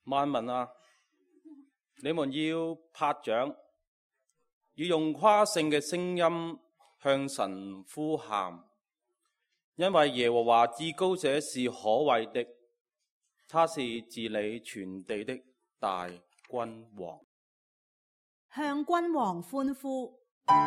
萬民啊，你們要拍掌，要用誇勝嘅聲音向神呼喊，因為耶和華至高者是可畏的，他是治理全地的大君王。 向君王歡呼。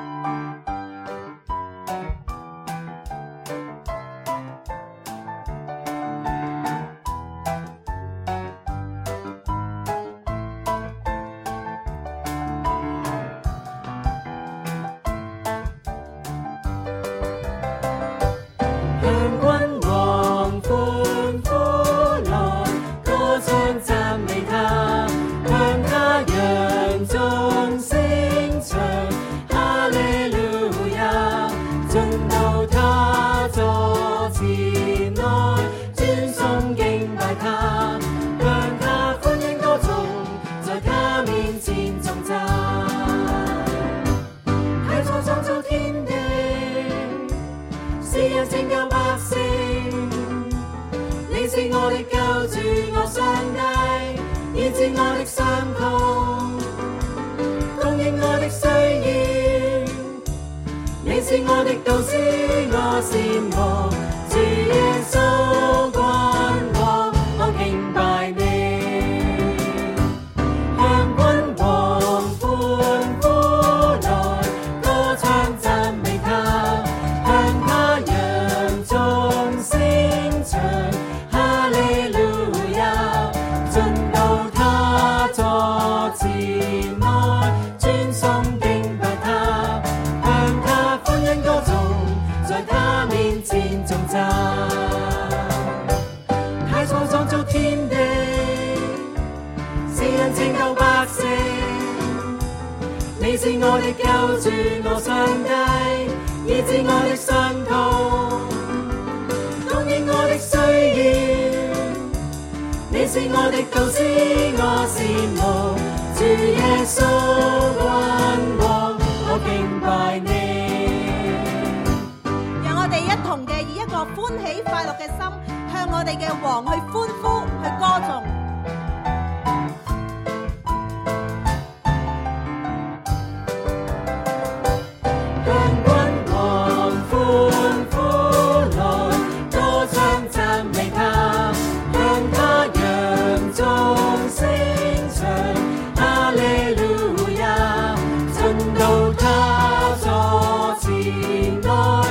我的救主，我上帝，醫治我的傷痛，供應我的需要。你是我的導師，我羨慕主耶穌君王，我敬拜你。向君王歡呼來，歌唱讚美他，向他揚眾聲唱。太初創造天地，是人拯救百姓。你是我的救主，我上帝，醫治我的傷痛，供應我的需要。你是我的導師，我羨慕主耶穌君王，我敬拜你。 以一個歡喜快樂嘅心，向我哋嘅王去歡呼，去歌頌。 向君王歡呼來，歌唱讚美他，向他揚眾聲唱，哈利路亞，進到他座前來。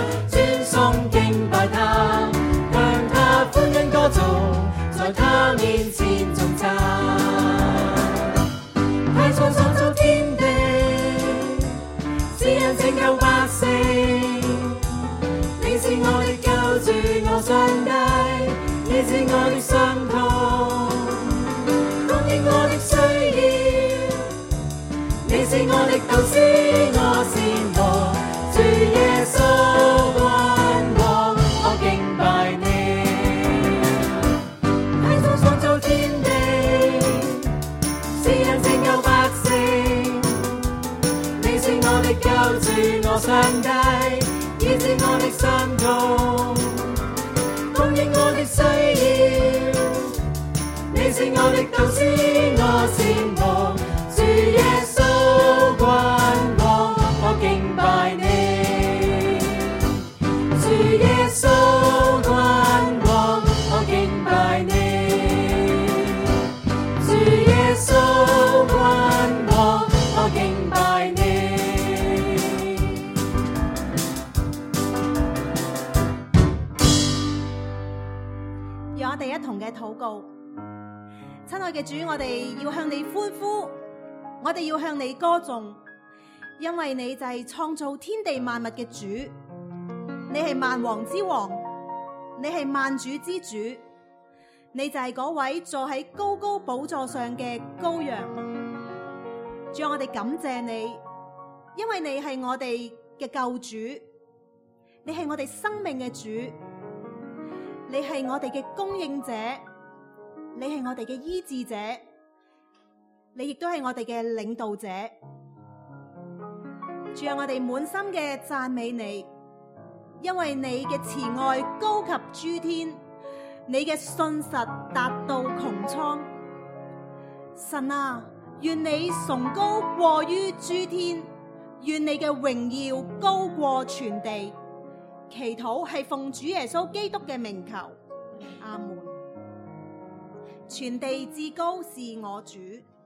在他面前頌讚，太初創造天地，是人拯救百姓。你是我的救主，我上帝，醫治我的傷痛，供應我的需要。你是我的導師，我羨慕主耶穌君王，我敬拜你。救主我上帝，醫治我的傷痛，供應我的需要。你是我的導師，我羨慕主耶穌君王，我敬拜你。主耶穌君王，我敬拜你。主耶穌君王，我敬拜你。 讓我哋一同嘅禱告。親愛嘅主，我哋要向你歡呼，我哋要向你歌頌，因為你就係創造天地萬物嘅主，你係萬王之王，你係萬主之主，你就係嗰位坐喺高高寶座上嘅羔羊。主，我哋感謝你，因為你係我哋嘅救主，你係我哋生命嘅主，你係我哋嘅供應者，你係我哋嘅醫治者，你亦都係我哋嘅領導者。主啊，我哋滿心嘅讚美你，因為你嘅慈愛高及諸天，你嘅信實達到穹蒼。 神啊，願你崇高過於諸天，願你嘅榮耀高過全地。祈禱係奉主耶穌基督嘅名求，阿門。全地至高是我主。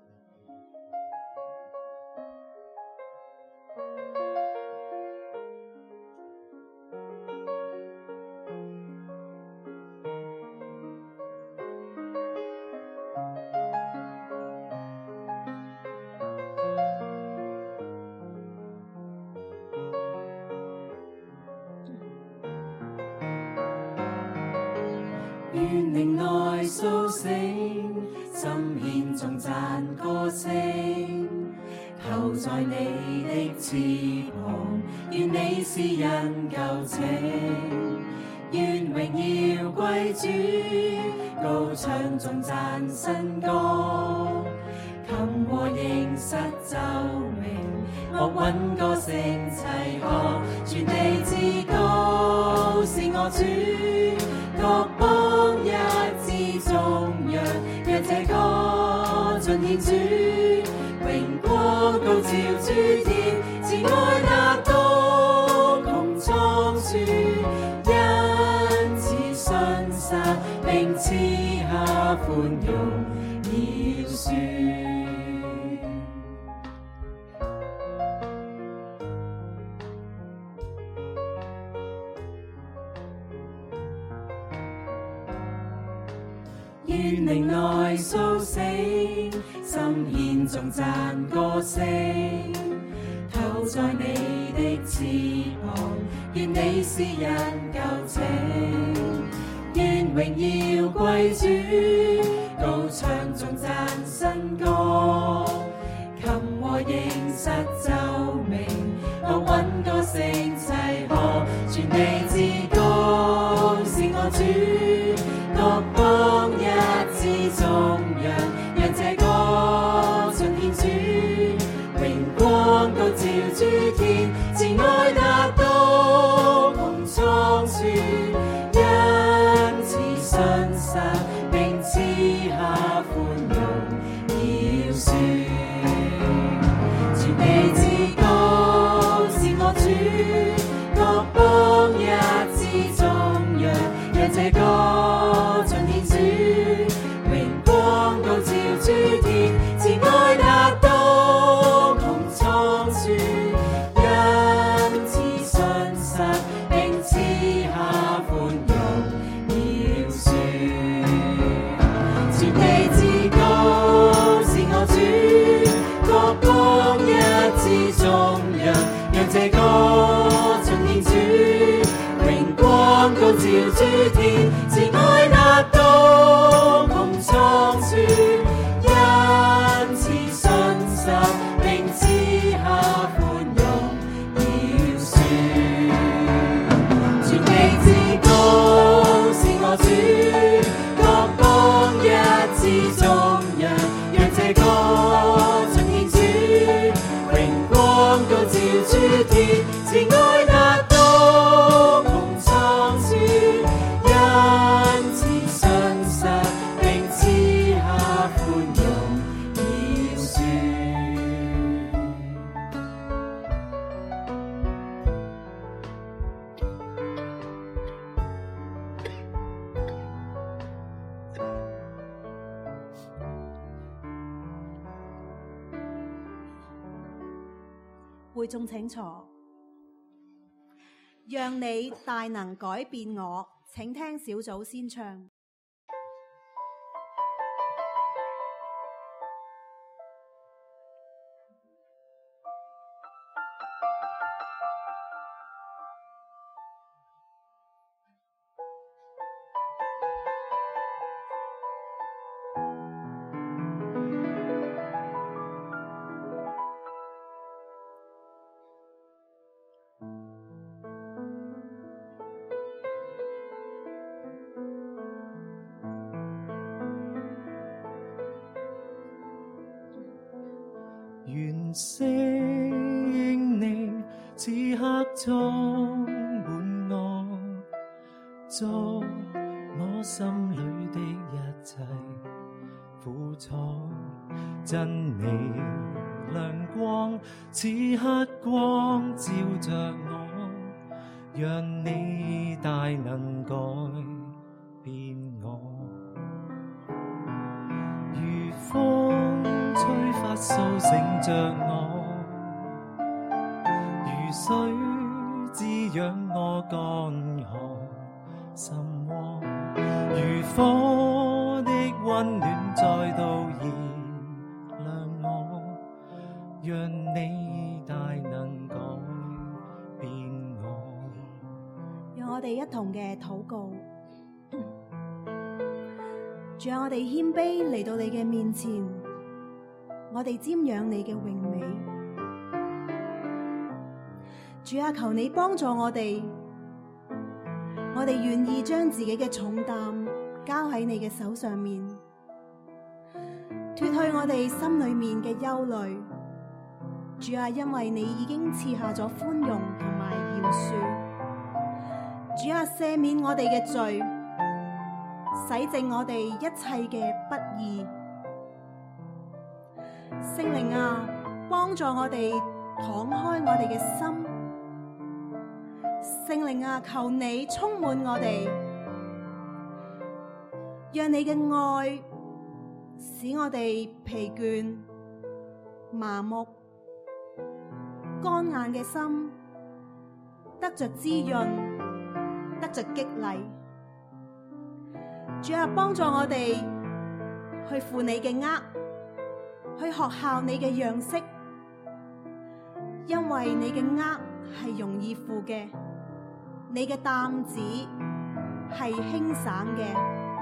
願靈內甦醒，心獻頌讚歌聲，投在你的翅膀，願你是人舊情，願榮耀歸主，高唱頌讚新歌，琴和應實奏鳴，樂韻歌聲齊和，全地至高是我主。各邦一致頌揚，讓這歌盡獻主，榮光高照諸天，慈愛達到穹蒼處，因此信實並賜下寬容饒恕。願靈內甦醒，心獻頌讚歌聲，投在你的翅膀，願你是人舊情，願榮耀歸主，高唱頌讚新歌，琴和應實奏鳴，樂韻歌聲齊和，全地至高是我主。各邦一致頌揚，讓這歌盡獻主，榮光高照諸天，慈愛達到穹蒼處，因此信實並賜下寬容饒恕。全地至高是我主，各邦一致頌揚，讓這歌諸天，慈愛達到穹蒼處，因此信實並賜下寬容饒恕。全地至高是我主，各邦一致頌揚，讓這歌盡獻主，榮光高照諸天，慈愛達到穹蒼處。並賜下寬容饒恕，全地至高是我主，各邦一致頌揚，讓這歌盡獻主，榮光高照諸天，慈愛達到穹蒼處，因此信實並賜下寬容饒恕。 會眾請坐，讓你大能改變我，請聽小組先唱。 願聖靈此刻充滿我，作我心裏的一切， 苦楚，真理亮光，此刻光照着我，讓你大能改變我。如風吹發蘇醒着我，如水滋養我乾涸心窩，如火的溫暖再度燃亮我，讓你大能改變我。 讓我哋一同嘅禱告。主啊，我哋謙卑嚟到你嘅面前，我哋瞻仰你嘅榮美。主啊，求你幫助我哋，我哋願意將自己嘅重擔交喺你嘅手上面，脫去我哋心裏面嘅憂慮。主啊，因為你已經賜下咗寬容同埋饒恕。主啊，赦免我哋嘅罪，洗淨我哋一切嘅不義。聖靈啊，幫助我哋敞開我哋嘅心。聖靈啊，求你充滿我哋，讓你嘅愛使我哋疲倦、麻木、乾硬嘅心得着滋潤，得着激勵。主啊，幫助我哋去負你嘅軛，去學效你嘅樣式，因為你嘅軛係容易負嘅，你嘅擔子係輕省嘅。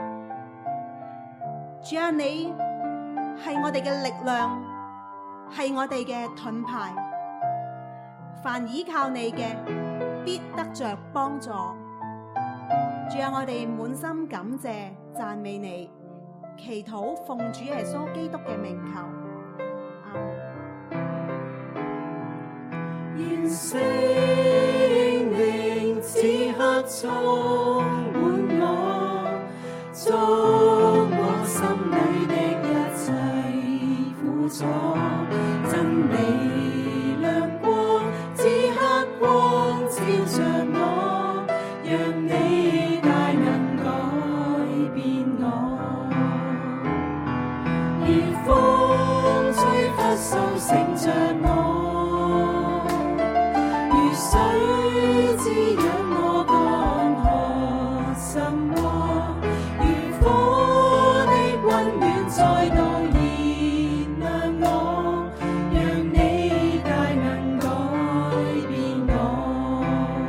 主啊，你係我哋嘅力量，係我哋嘅盾牌，凡倚靠你嘅必得着幫助。主啊，我哋滿心感謝讚美你，祈禱奉主耶穌基督嘅名求，阿們。 願聖靈此刻充滿我，觸我心裏的一切苦楚，真理亮光，此刻光照着我，讓你大能改變我。如風吹拂蘇醒着我，如水滋養我乾涸心窩，如火的溫暖再度燃亮我，讓你大能改變我。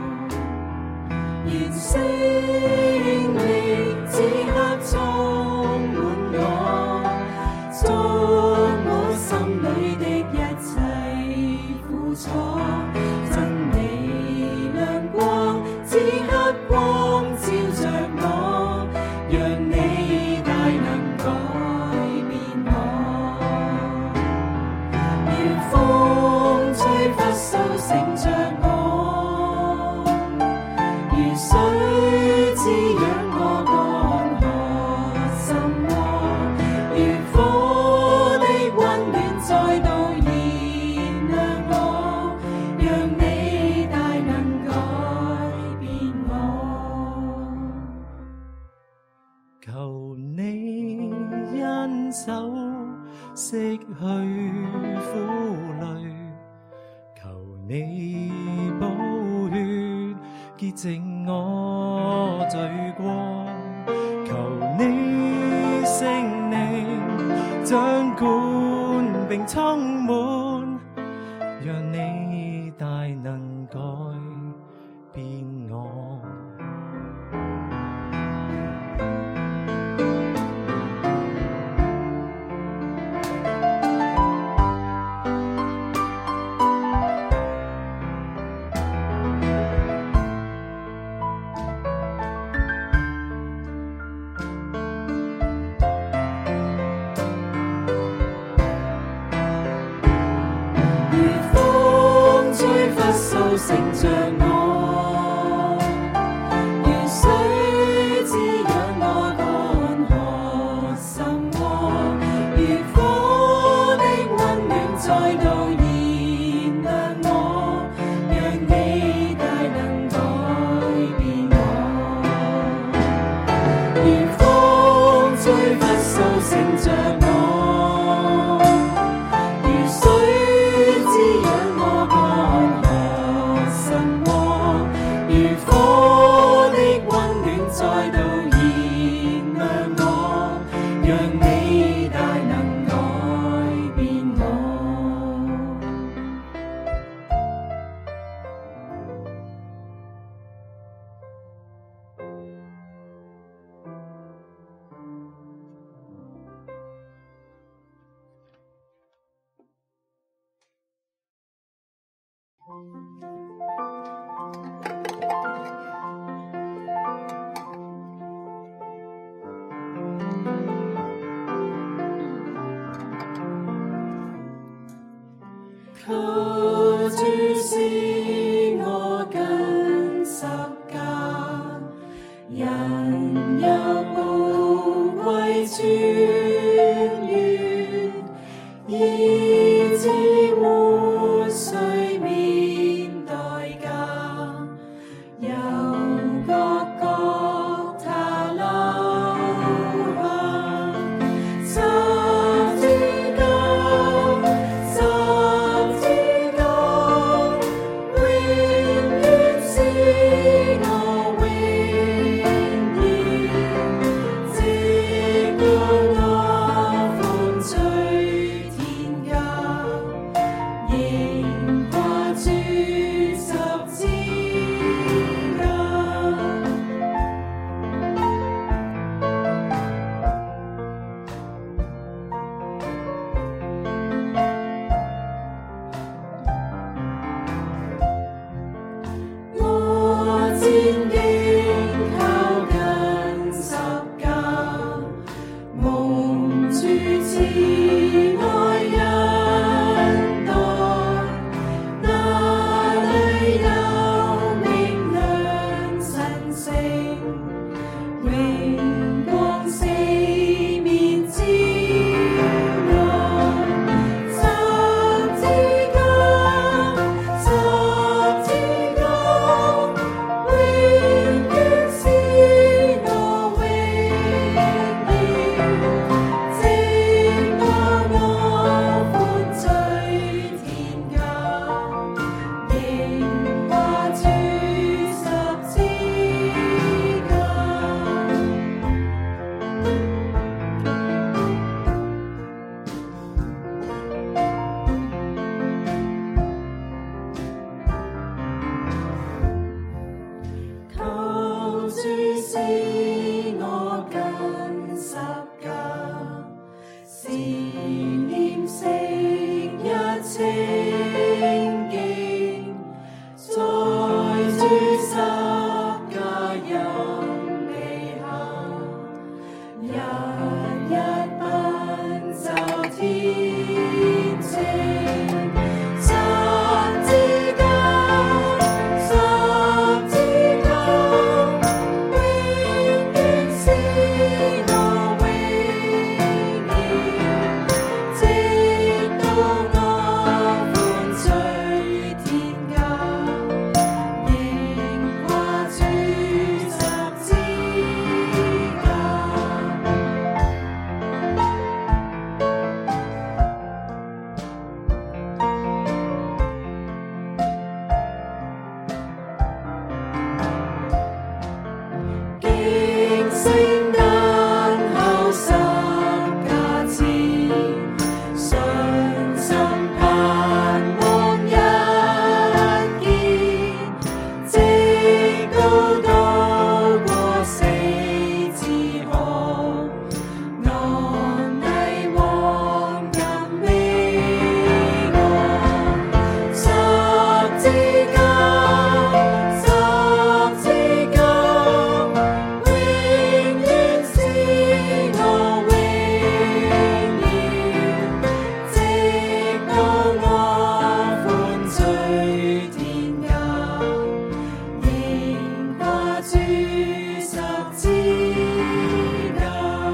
願聖靈此刻充滿我，觸我心裏的一切苦楚，真理亮光，此刻光照着我，讓你大能改變我。如風吹拂蘇醒着我，如水滋養我乾涸心窩，如火的溫暖再度燃亮我，讓你大能改變我。求你恩手拭去苦淚，求你寶血潔淨我罪過，求你聖靈掌管並充滿，讓你大能改變我。如風吹拂蘇醒着我， 泉源，以致活水免代價，由各國他流向。十字架，十字架，永遠是我榮耀，直到我歡聚天家，仍掛住十字架。我戰兢靠近十架，蒙住慈愛恩待，那裏有明亮神聖，榮光四面照亮。十字架，十字架，永遠是我榮耀，直到我歡聚天家，仍掛住十字架。求主使我近十架，思念昔日情景，在主十架蔭庇下，日日奔走天晴。十字架，十字架，永遠是我榮耀，直到我歡聚天家，仍掛住十字架。驚聲等候十架前，信心盼望一見，直到渡過死之河，安危黃金美岸。十字架，十字架，永遠是我榮耀，直到我歡聚天家，仍掛住十字架。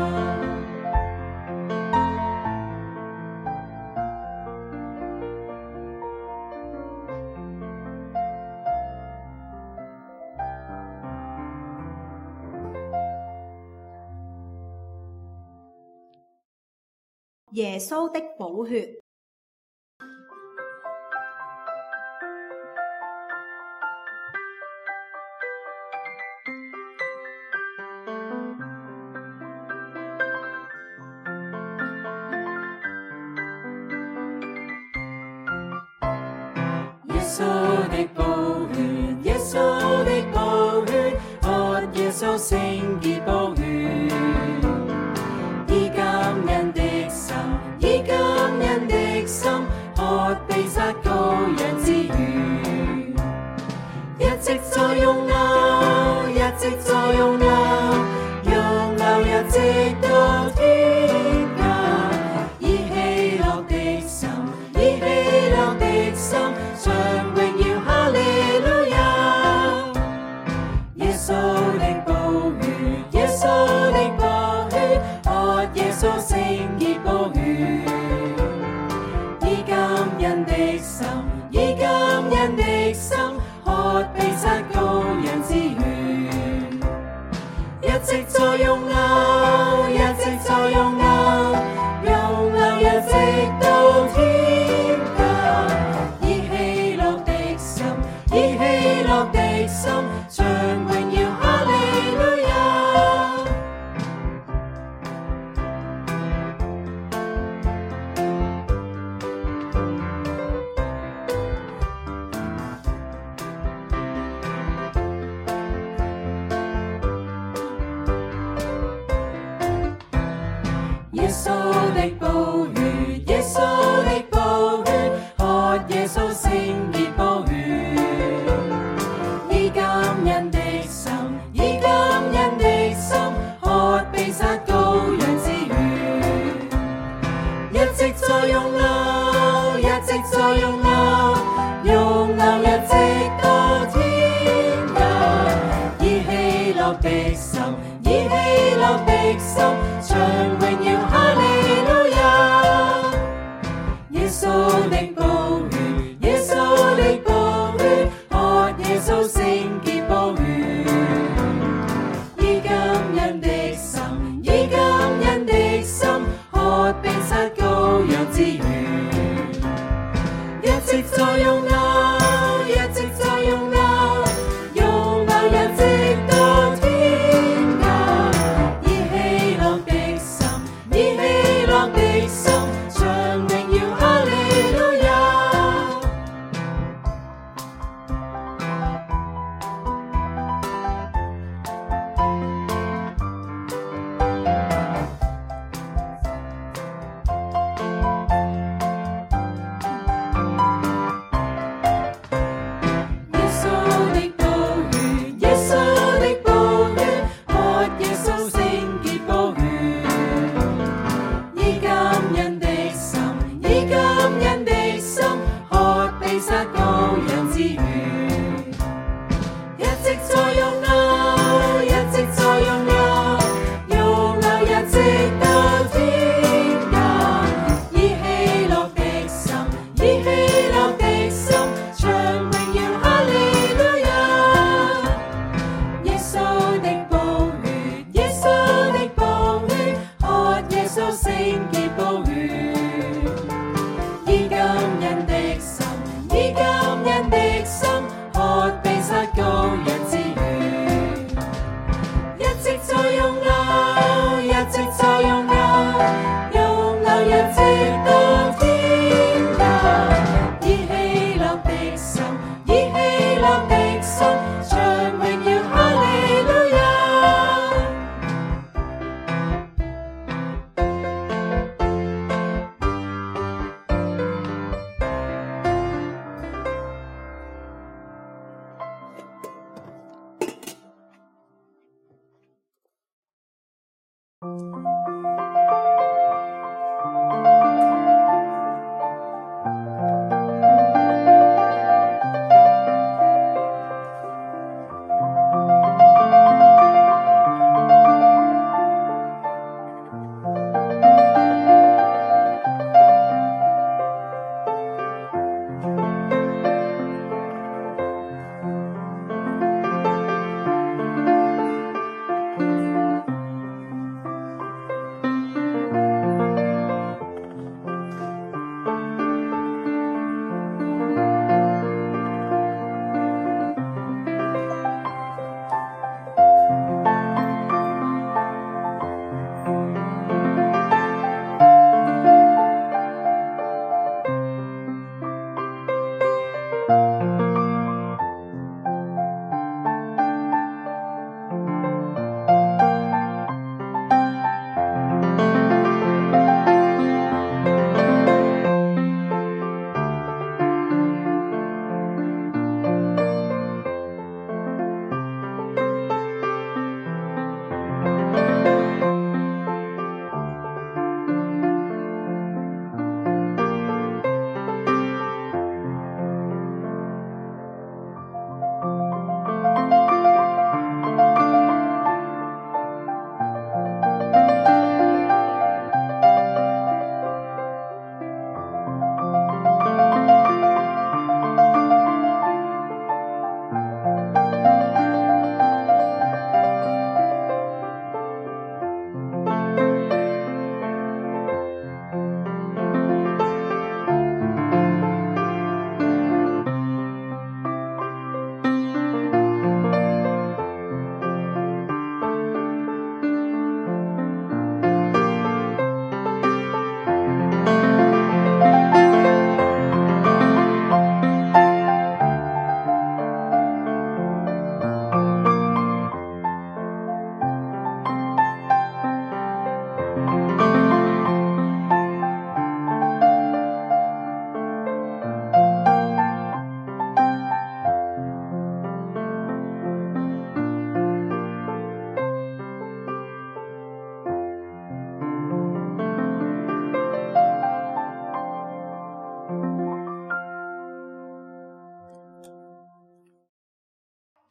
耶穌的寶血。 耶穌的寶血，耶穌的寶血，喝耶穌聖潔寶血，以感恩的心，以感恩的心，喝被殺羔羊之血，一直在湧流，一直在湧流，湧流又直到天家，以喜樂的心，以喜樂的心，唱榮耀哈利路亞。耶穌的寶血。 心，唱榮耀哈利路亞。耶穌的寶血，耶穌的寶血，喝耶穌聖潔寶血，以感恩的心，以感恩的心，喝被殺羔羊之血，一直在湧流，一直在湧流，湧流一直到天涯，以喜樂的心，以喜樂的心，唱榮耀哈利路亞。耶穌的寶血，耶穌的寶血，喝耶穌聖潔寶血，以感恩的心，以感恩的心，喝被殺羔羊之血，一直在湧流，一直在湧流，湧流一直到天涯，以喜樂的心，以喜樂的心，唱榮耀哈利路亞。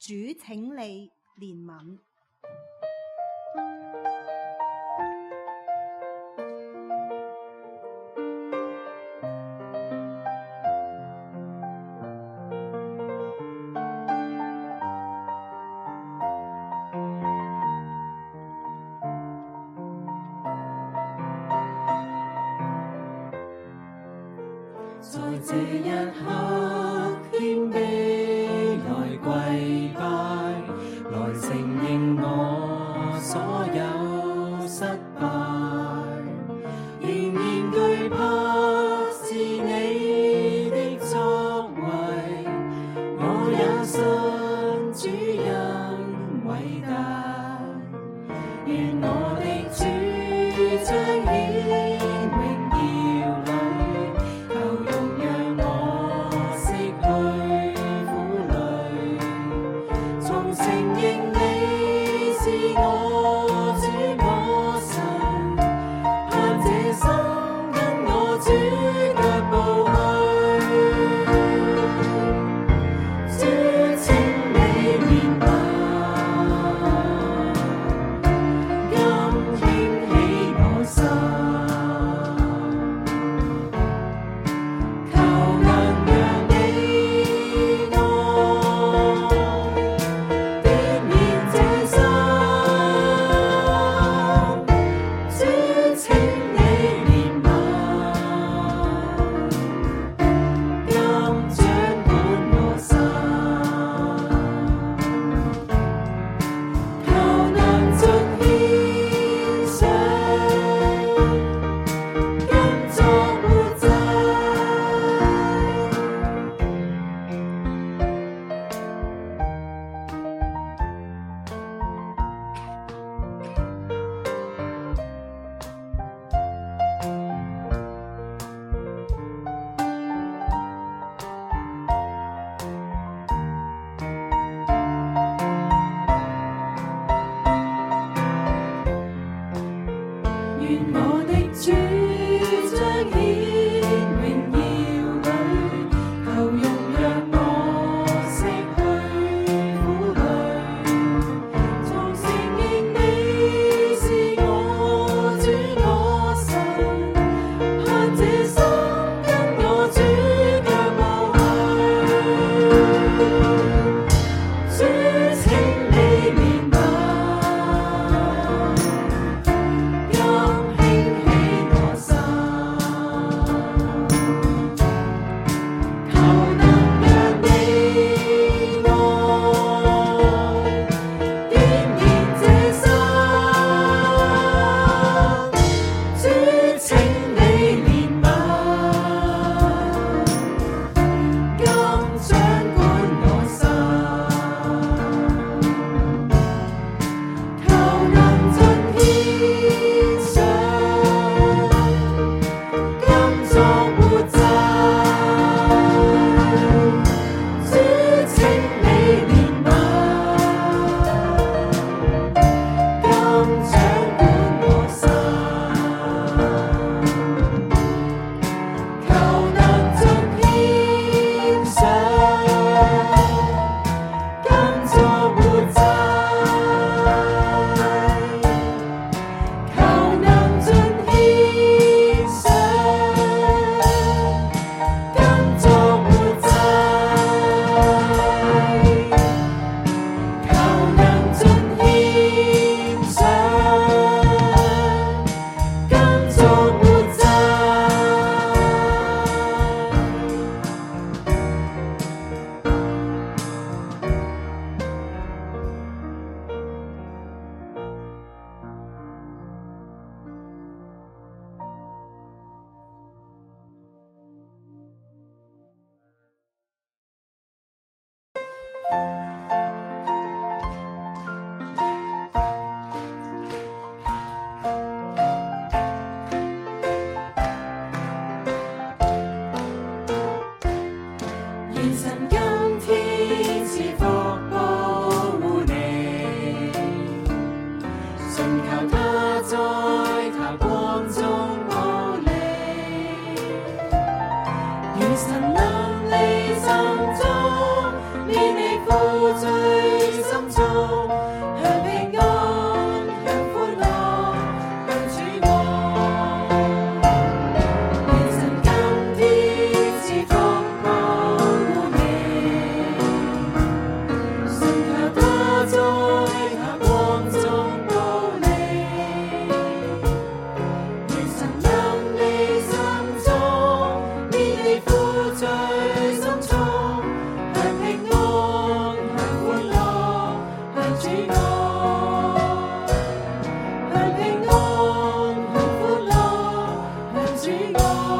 主請你憐憫。 在這一刻謙卑來跪拜，來承認我所有失敗，仍然懼怕是你的作為，我也信主恩偉大，願我的主彰顯榮耀裏，求容讓我拭去苦淚，從承認你是我主我神，盼這生跟我主腳步去。主請你憐憫，今興起我心，求能讓你愛點燃主愛，向平安，向歡樂，向主愛。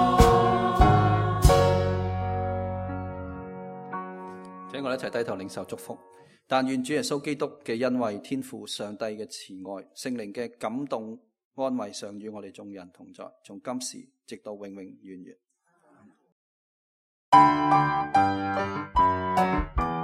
請我哋一齊低頭領受祝福。但願主耶穌基督嘅恩惠、天父上帝嘅慈愛、聖靈嘅感動、安慰常與我哋眾人同在，從今時直到永永遠遠。